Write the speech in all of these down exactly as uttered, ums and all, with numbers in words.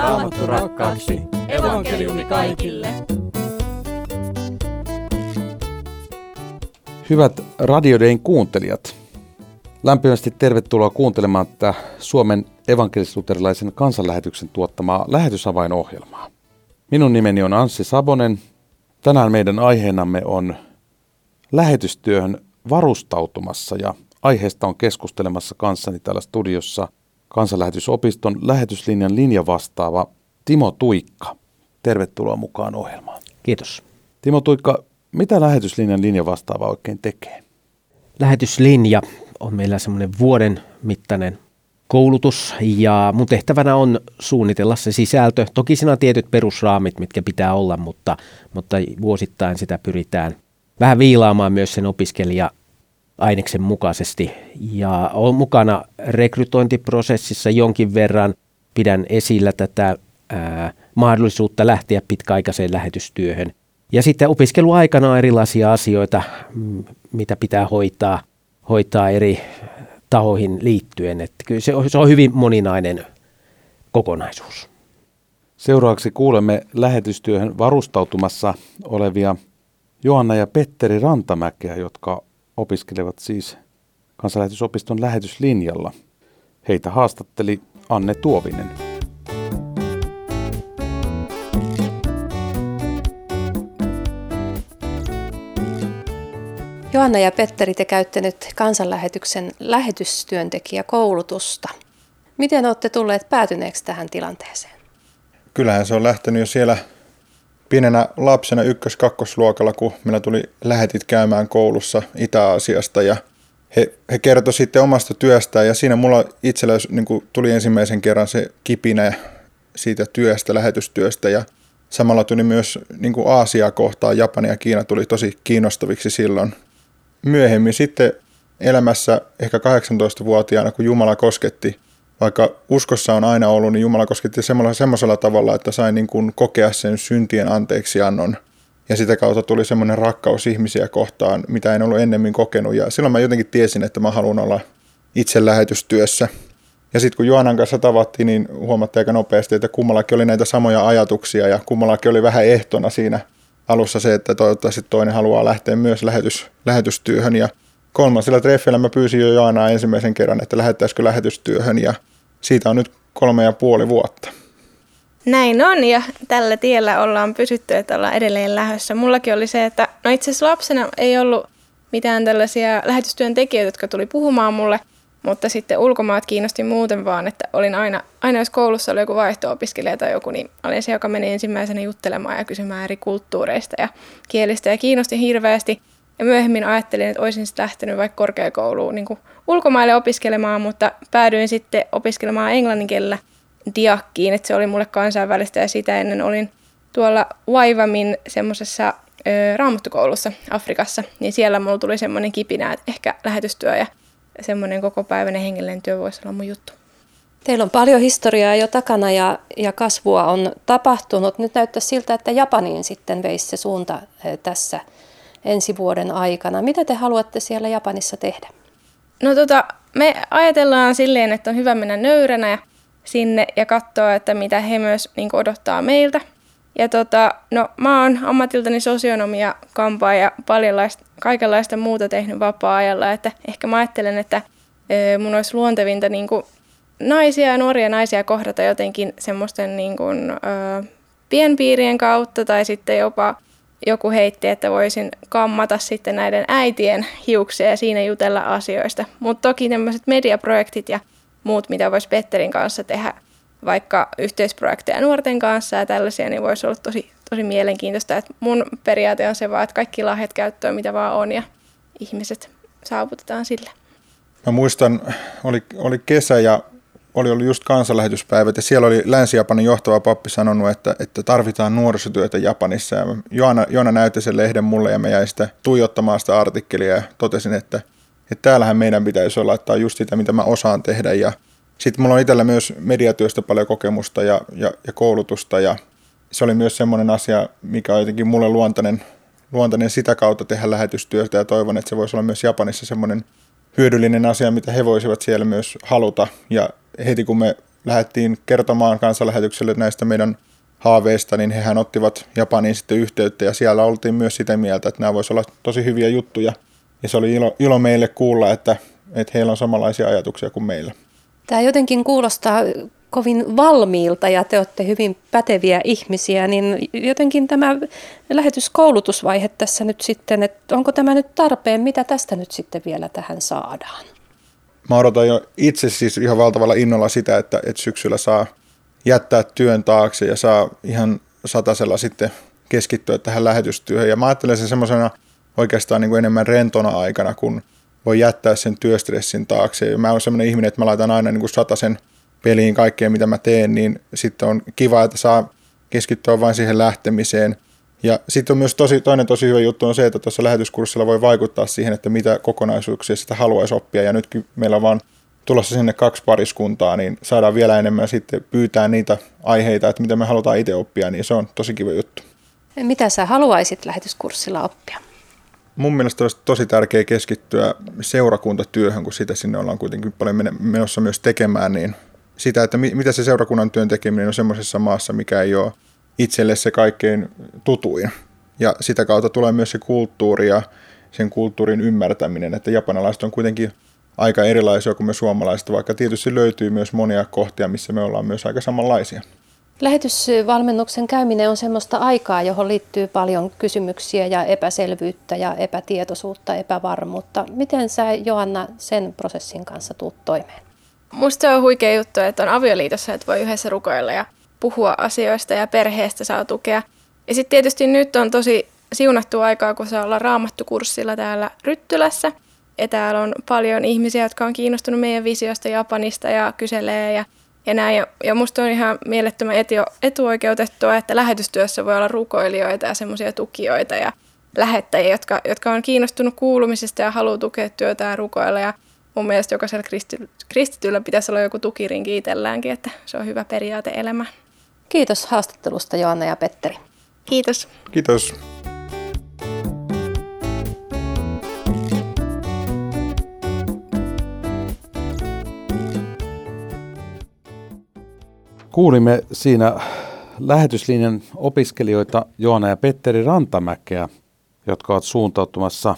Raamattu rakkaaksi. Evankeliumi kaikille. Hyvät Radio Dayn kuuntelijat, lämpimästi tervetuloa kuuntelemaan tätä Suomen evankelis-luterilaisen kansanlähetyksen tuottamaa lähetysavainohjelmaa. Minun nimeni on Anssi Sabonen. Tänään meidän aiheenamme on lähetystyöhön varustautumassa ja aiheesta on keskustelemassa kanssani täällä studiossa Kansanlähetysopiston lähetyslinjan linjavastaava Timo Tuikka. Tervetuloa mukaan ohjelmaan. Kiitos. Timo Tuikka, mitä lähetyslinjan linjavastaava oikein tekee? Lähetyslinja on meillä semmoinen vuoden mittainen koulutus ja mun tehtävänä on suunnitella se sisältö. Toki siinä on tietyt perusraamit, mitkä pitää olla, mutta, mutta vuosittain sitä pyritään vähän viilaamaan myös sen opiskelija-aineksen mukaisesti. Ja olen mukana rekrytointiprosessissa jonkin verran. Pidän esillä tätä ää, mahdollisuutta lähteä pitkäaikaiseen lähetystyöhön. Ja sitten opiskeluaikana on erilaisia asioita, mitä pitää hoitaa, hoitaa eri tahoihin liittyen. Että kyllä se on, se on hyvin moninainen kokonaisuus. Seuraavaksi kuulemme lähetystyöhön varustautumassa olevia Johanna ja Petteri Rantamäkeä, jotka opiskelevat siis Kansanlähetysopiston lähetyslinjalla. Heitä haastatteli Anne Tuovinen. Johanna ja Petteri, te käytte nyt kansanlähetyksen lähetystyöntekijäkoulutusta. Miten olette tulleet päätyneeksi tähän tilanteeseen? Kyllähän se on lähtenyt jo siellä pienenä lapsena ykkös-kakkosluokalla, kun meillä tuli lähetit käymään koulussa Itä-Aasiasta ja he, he kertoi sitten omasta työstään ja siinä mulla itsellä niin kuin tuli ensimmäisen kerran se kipinä siitä työstä, lähetystyöstä ja samalla tuli myös niin kuin Aasiaa kohtaan, Japani ja Kiina tuli tosi kiinnostaviksi silloin. Myöhemmin sitten elämässä ehkä kahdeksantoistavuotiaana, kun Jumala kosketti, vaikka uskossa on aina ollut, niin Jumala kosketti semmoisella tavalla, että sain niin kuin kokea sen syntien anteeksiannon. Ja sitä kautta tuli semmoinen rakkaus ihmisiä kohtaan, mitä en ollut ennemmin kokenut. Ja silloin mä jotenkin tiesin, että mä haluan olla itse lähetystyössä. Ja sitten kun Johannan kanssa tavattiin, niin huomattiin aika nopeasti, että kummallakin oli näitä samoja ajatuksia ja kummallakin oli vähän ehtona siinä alussa se, että toivottavasti toinen haluaa lähteä myös lähetys, lähetystyöhön. Ja kolmansella treffillä mä pyysin jo Johannaa ensimmäisen kerran, että lähettäisikö lähetystyöhön ja siitä on nyt kolme ja puoli vuotta. Näin on ja tällä tiellä ollaan pysytty, että ollaan edelleen lähdössä. Mullakin oli se, että no itse asiassa lapsena ei ollut mitään tällaisia lähetystyöntekijöitä, jotka tuli puhumaan mulle, mutta sitten ulkomaat kiinnosti muuten vaan, että olin aina, aina jos koulussa oli joku vaihto-opiskelija tai joku, niin olin se, joka meni ensimmäisenä juttelemaan ja kysymään eri kulttuureista ja kielistä ja kiinnostin hirveästi. Ja myöhemmin ajattelin, että olisin sitten lähtenyt vaikka korkeakouluun niin kuin ulkomaille opiskelemaan, mutta päädyin sitten opiskelemaan englannin kielellä diakkiin, että se oli mulle kansainvälistä ja sitä ennen olin tuolla Waivamin semmoisessa raamattukoulussa Afrikassa, niin siellä mulla tuli semmoinen kipinä, että ehkä lähetystyö ja semmoinen kokopäiväinen hengellinen työ voisi olla mun juttu. Teillä on paljon historiaa jo takana ja, ja kasvua on tapahtunut. Nyt näyttää siltä, että Japaniin sitten veisi se suunta tässä ensi vuoden aikana. Mitä te haluatte siellä Japanissa tehdä? No tota, me ajatellaan silleen, että on hyvä mennä nöyränä sinne ja katsoa, että mitä he myös niin kuin odottaa meiltä. Ja tota, no mä oon ammatiltani sosionomia kampaa ja paljonlaista, kaikenlaista muuta tehnyt vapaa-ajalla, että ehkä mä ajattelen, että e, mun olisi luontevinta niin kuin naisia ja nuoria naisia kohdata jotenkin semmoisten niin kuin, ö, pienpiirien kautta tai sitten jopa joku heitti, että voisin kammata sitten näiden äitien hiuksia ja siinä jutella asioista. Mutta toki tämmöiset mediaprojektit ja muut, mitä voisi Petterin kanssa tehdä, vaikka yhteisprojekteja nuorten kanssa ja tällaisia, niin voisi olla tosi, tosi mielenkiintoista. Et mun periaate on se vaan, että kaikki lahjat käyttöön, mitä vaan on ja ihmiset saavutetaan sille. Mä muistan, oli, oli kesä ja oli ollut just kansanlähetyspäivät ja siellä oli Länsi-Japanin johtava pappi sanonut, että, että tarvitaan nuorisotyötä Japanissa. Ja Johanna, Johanna näytti sen lehden mulle ja mä jäin sitä tuijottamaan sitä artikkelia ja totesin, että, että täällähän meidän pitäisi olla, että on just sitä, mitä mä osaan tehdä. Ja sitten mulla on itsellä myös mediatyöstä paljon kokemusta ja, ja, ja koulutusta ja se oli myös semmoinen asia, mikä on jotenkin mulle luontainen, luontainen sitä kautta tehdä lähetystyötä ja toivon, että se voisi olla myös Japanissa semmoinen hyödyllinen asia, mitä he voisivat siellä myös haluta. Ja heti kun me lähdettiin kertomaan kansanlähetykselle näistä meidän haaveista, niin hehän ottivat Japaniin sitten yhteyttä ja siellä oltiin myös sitä mieltä, että nämä voisivat olla tosi hyviä juttuja. Ja se oli ilo, ilo meille kuulla, että, että heillä on samanlaisia ajatuksia kuin meillä. Tämä jotenkin kuulostaa kovin valmiilta ja te olette hyvin päteviä ihmisiä, niin jotenkin tämä lähetyskoulutusvaihe tässä nyt sitten, että onko tämä nyt tarpeen, mitä tästä nyt sitten vielä tähän saadaan? Mä odotan jo itse siis ihan valtavalla innolla sitä, että, että syksyllä saa jättää työn taakse ja saa ihan satasella sitten keskittyä tähän lähetystyöhön. Ja mä ajattelen sen semmoisena oikeastaan niin kuin enemmän rentona aikana, kun voi jättää sen työstressin taakse. Ja mä oon semmoinen ihminen, että mä laitan aina niin kuin satasen peliin kaikkea, mitä mä teen, niin sitten on kiva, että saa keskittyä vain siihen lähtemiseen. Ja sitten on myös tosi, toinen tosi hyvä juttu on se, että tuossa lähetyskurssilla voi vaikuttaa siihen, että mitä kokonaisuuksia sitä haluaisi oppia. Ja nytkin meillä on vaan tulossa sinne kaksi pariskuntaa, niin saadaan vielä enemmän sitten pyytää niitä aiheita, että mitä me halutaan itse oppia, niin se on tosi kiva juttu. Mitä sä haluaisit lähetyskurssilla oppia? Mun mielestä olisi tosi tärkeää keskittyä seurakuntatyöhön, kun sitä sinne ollaan kuitenkin paljon menossa myös tekemään, niin sitä, että mitä se seurakunnan työn tekeminen on semmoisessa maassa, mikä ei ole itselle se kaikkein tutuin. Ja sitä kautta tulee myös se kulttuuri ja sen kulttuurin ymmärtäminen, että japanilaiset on kuitenkin aika erilaisia kuin me suomalaiset, vaikka tietysti löytyy myös monia kohtia, missä me ollaan myös aika samanlaisia. Lähetysvalmennuksen käyminen on semmoista aikaa, johon liittyy paljon kysymyksiä ja epäselvyyttä ja epätietoisuutta, epävarmuutta. Miten sä, Joanna, sen prosessin kanssa tuut toimeen? Musta se on huikea juttu, että on avioliitossa, että voi yhdessä rukoilla ja puhua asioista ja perheestä saa tukea. Ja sitten tietysti nyt on tosi siunattu aikaa, kun saa olla raamattukurssilla täällä Ryttylässä. Ja täällä on paljon ihmisiä, jotka on kiinnostunut meidän visiosta Japanista ja kyselee ja, ja näin. Ja, ja musta on ihan mielettömän etio, etuoikeutettua, että lähetystyössä voi olla rukoilijoita ja semmoisia tukijoita ja lähettäjiä, jotka, jotka on kiinnostunut kuulumisesta ja haluaa tukea työtä ja rukoilla. Ja mun mielestä jokaisella kristityllä pitäisi olla joku tukirinki itselläänkin, että se on hyvä periaate elämään. Kiitos haastattelusta, Joanna ja Petteri. Kiitos. Kiitos. Kuulimme siinä lähetyslinjan opiskelijoita Joanna ja Petteri Rantamäkeä, jotka ovat suuntautumassa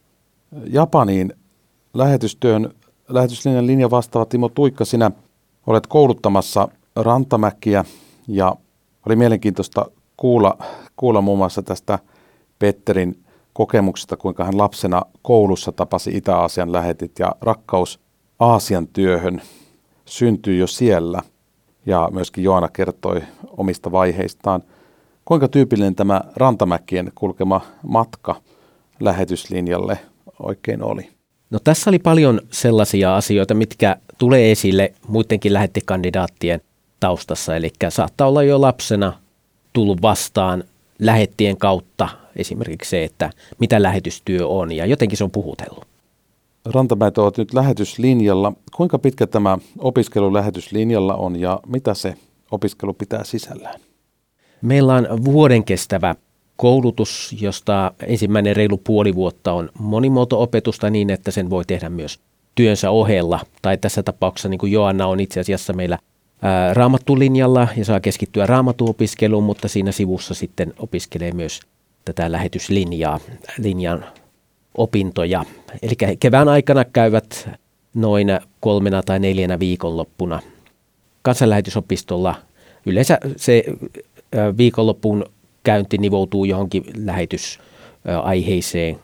Japaniin. Lähetystyön lähetyslinjan linja vastaava Timo Tuikka, sinä olet kouluttamassa Rantamäkiä ja oli mielenkiintoista kuulla, kuulla muun muassa tästä Petterin kokemuksesta, kuinka hän lapsena koulussa tapasi Itä-Aasian lähetit ja rakkaus Aasian työhön syntyi jo siellä. Ja myöskin Joanna kertoi omista vaiheistaan. Kuinka tyypillinen tämä Rantamäkien kulkema matka lähetyslinjalle oikein oli? No tässä oli paljon sellaisia asioita, mitkä tulee esille muidenkin lähettikandidaattien taustassa. Eli saattaa olla jo lapsena tullut vastaan lähettien kautta esimerkiksi se, että mitä lähetystyö on ja jotenkin se on puhutellut. Rantamäet ovat nyt lähetyslinjalla. Kuinka pitkä tämä opiskelu lähetyslinjalla on ja mitä se opiskelu pitää sisällään? Meillä on vuoden kestävä koulutus, josta ensimmäinen reilu puoli vuotta on monimuoto-opetusta niin, että sen voi tehdä myös työnsä ohella. Tai tässä tapauksessa niin kuin Joanna on itse asiassa meillä ää, raamattulinjalla ja saa keskittyä raamattuopiskeluun, mutta siinä sivussa sitten opiskelee myös tätä lähetyslinjaa, linjan opintoja. Eli kevään aikana käyvät noin kolmena tai neljänä viikonloppuna kansanlähetysopistolla. Yleensä se viikonloppuun käynti nivoutuu johonkin lähetysaiheiseen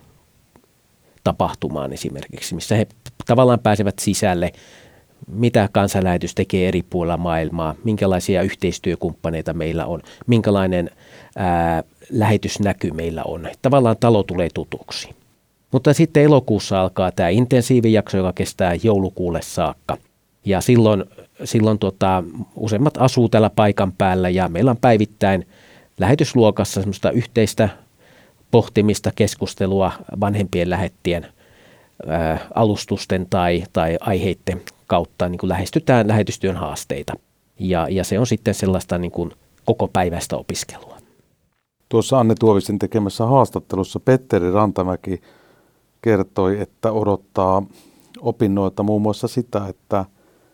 tapahtumaan esimerkiksi, missä he tavallaan pääsevät sisälle, mitä kansanlähetys tekee eri puolilla maailmaa, minkälaisia yhteistyökumppaneita meillä on, minkälainen ää, lähetysnäky meillä on. Tavallaan talo tulee tutuksi. Mutta sitten elokuussa alkaa tämä intensiivijakso, joka kestää joulukuulle saakka. Ja silloin, silloin tota, useimmat asuu täällä paikan päällä ja meillä on päivittäin lähetysluokassa semmoista yhteistä pohtimista, keskustelua vanhempien lähettien ää, alustusten tai, tai aiheiden kautta niin kuin lähestytään lähetystyön haasteita. Ja, ja se on sitten sellaista niin kuin koko päiväistä opiskelua. Tuossa Anne Tuovisen tekemässä haastattelussa Petteri Rantamäki kertoi, että odottaa opinnoilta muun muassa sitä, että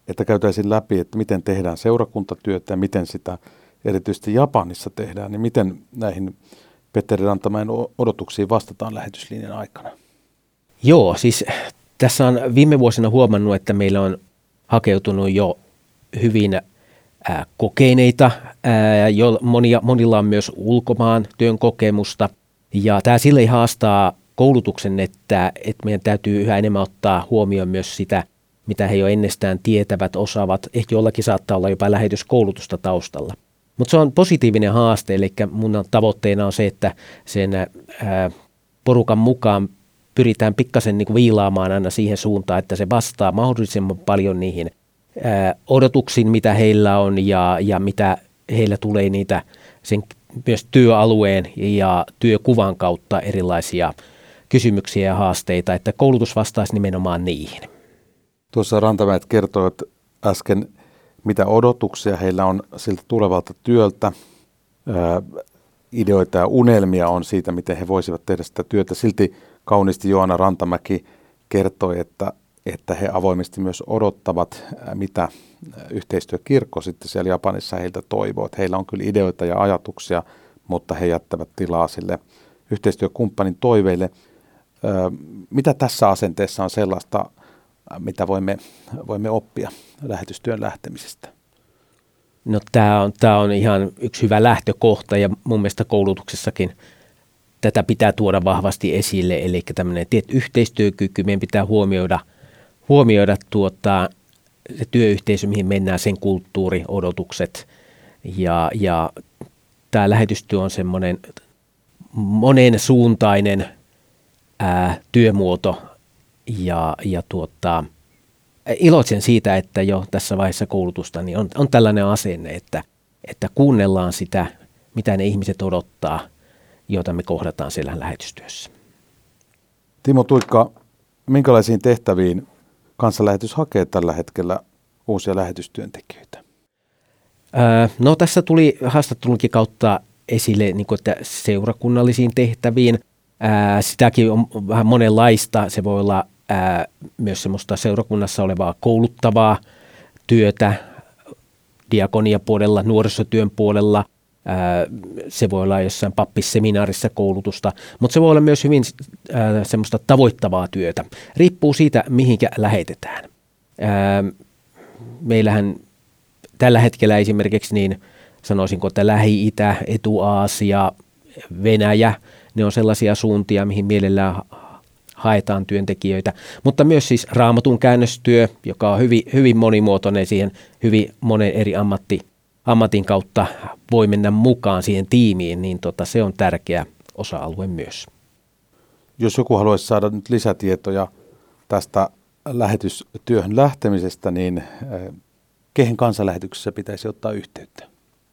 että käytäisiin läpi, että miten tehdään seurakuntatyötä ja miten sitä erityisesti Japanissa tehdään, niin miten näihin Petteri Rantamäen odotuksiin vastataan lähetyslinjan aikana? Joo, siis tässä on viime vuosina huomannut, että meillä on hakeutunut jo hyvin ää, kokeneita, ää, jo monia, monilla on myös ulkomaan työn kokemusta, ja tämä sille haastaa koulutuksen, että, että meidän täytyy yhä enemmän ottaa huomioon myös sitä, mitä he jo ennestään tietävät, osaavat. Ehkä jollakin saattaa olla jopa lähetyskoulutusta taustalla. Mutta se on positiivinen haaste, eli mun tavoitteena on se, että sen ää, porukan mukaan pyritään pikkasen niin kuin viilaamaan aina siihen suuntaan, että se vastaa mahdollisimman paljon niihin ää, odotuksiin, mitä heillä on ja, ja mitä heillä tulee niitä sen myös työalueen ja työkuvan kautta erilaisia kysymyksiä ja haasteita, että koulutus vastaisi nimenomaan niihin. Tuossa Rantamäet kertoit äsken, mitä odotuksia heillä on siltä tulevalta työltä. Ää, ideoita ja unelmia on siitä, miten he voisivat tehdä sitä työtä. Silti kauniisti Joana Rantamäki kertoi, että, että he avoimesti myös odottavat, mitä yhteistyökirkko sitten siellä Japanissa heiltä toivoo. Että heillä on kyllä ideoita ja ajatuksia, mutta he jättävät tilaa sille yhteistyökumppanin toiveille. Ää, mitä tässä asenteessa on sellaista, mitä voimme, voimme oppia lähetystyön lähtemisestä? No tämä on, tämä on ihan yksi hyvä lähtökohta ja mun mielestä koulutuksessakin tätä pitää tuoda vahvasti esille. Eli tämmöinen tietty yhteistyökyky, meidän pitää huomioida, huomioida tuota, se työyhteisö, mihin mennään, sen kulttuuri, odotukset ja, ja tämä lähetystyö on semmoinen monen suuntainen ää, työmuoto. Ja, ja tuota, iloitsen siitä, että jo tässä vaiheessa koulutusta niin on, on tällainen asenne, että, että kuunnellaan sitä, mitä ne ihmiset odottaa, joita me kohdataan siellä lähetystyössä. Timo Tuikka, minkälaisiin tehtäviin Kansanlähetys hakee tällä hetkellä uusia lähetystyöntekijöitä? Öö, no tässä tuli haastattelunkin kautta esille niin kuin, että seurakunnallisiin tehtäviin. Ää, sitäkin on vähän monenlaista. Se voi olla ää, myös semmoista seurakunnassa olevaa kouluttavaa työtä, diakoniapuolella, nuorisotyön puolella. Ää, se voi olla jossain pappisseminaarissa koulutusta, mutta se voi olla myös hyvin ää, semmoista tavoittavaa työtä. Riippuu siitä, mihinkä lähetetään. Ää, meillähän tällä hetkellä esimerkiksi niin sanoisinko, että Lähi-Itä, Etu-Aasia, Venäjä, ne on sellaisia suuntia, mihin mielellään haetaan työntekijöitä, mutta myös siis Raamatun käännöstyö, joka on hyvin, hyvin monimuotoinen, siihen hyvin monen eri ammatti, ammatin kautta voi mennä mukaan siihen tiimiin, niin tota, se on tärkeä osa-alue myös. Jos joku haluaisi saada nyt lisätietoja tästä lähetystyöhön lähtemisestä, niin kehen kansanlähetyksessä pitäisi ottaa yhteyttä?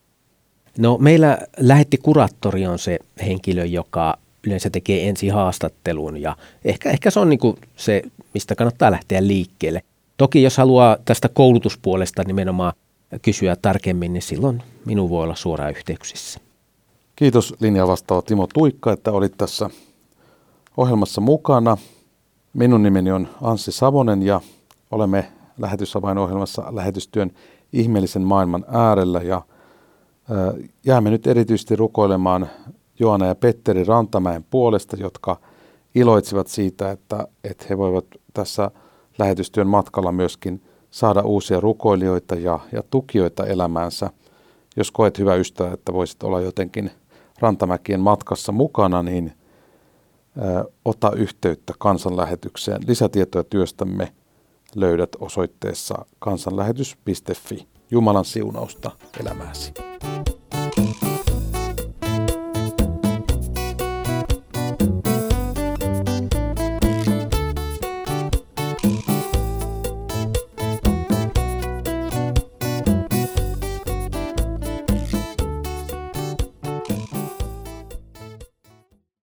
No meillä lähettikuraattori on se henkilö, joka yleensä tekee ensi haastattelun ja ehkä, ehkä se on niin kuin se, mistä kannattaa lähteä liikkeelle. Toki jos haluaa tästä koulutuspuolesta nimenomaan kysyä tarkemmin, niin silloin minun voi olla suoraan yhteyksissä. Kiitos linjaa vastaava Timo Tuikka, että olit tässä ohjelmassa mukana. Minun nimeni on Anssi Savonen ja olemme Lähetysavain-ohjelmassa lähetystyön ihmeellisen maailman äärellä ja jäämme nyt erityisesti rukoilemaan Joana ja Petteri Rantamäen puolesta, jotka iloitsivat siitä, että, että he voivat tässä lähetystyön matkalla myöskin saada uusia rukoilijoita ja, ja tukijoita elämäänsä. Jos koet, hyvä ystävä, että voisit olla jotenkin Rantamäkien matkassa mukana, niin ä, ota yhteyttä kansanlähetykseen. Lisätietoja työstämme löydät osoitteessa kansanlähetys piste fi. Jumalan siunausta elämääsi.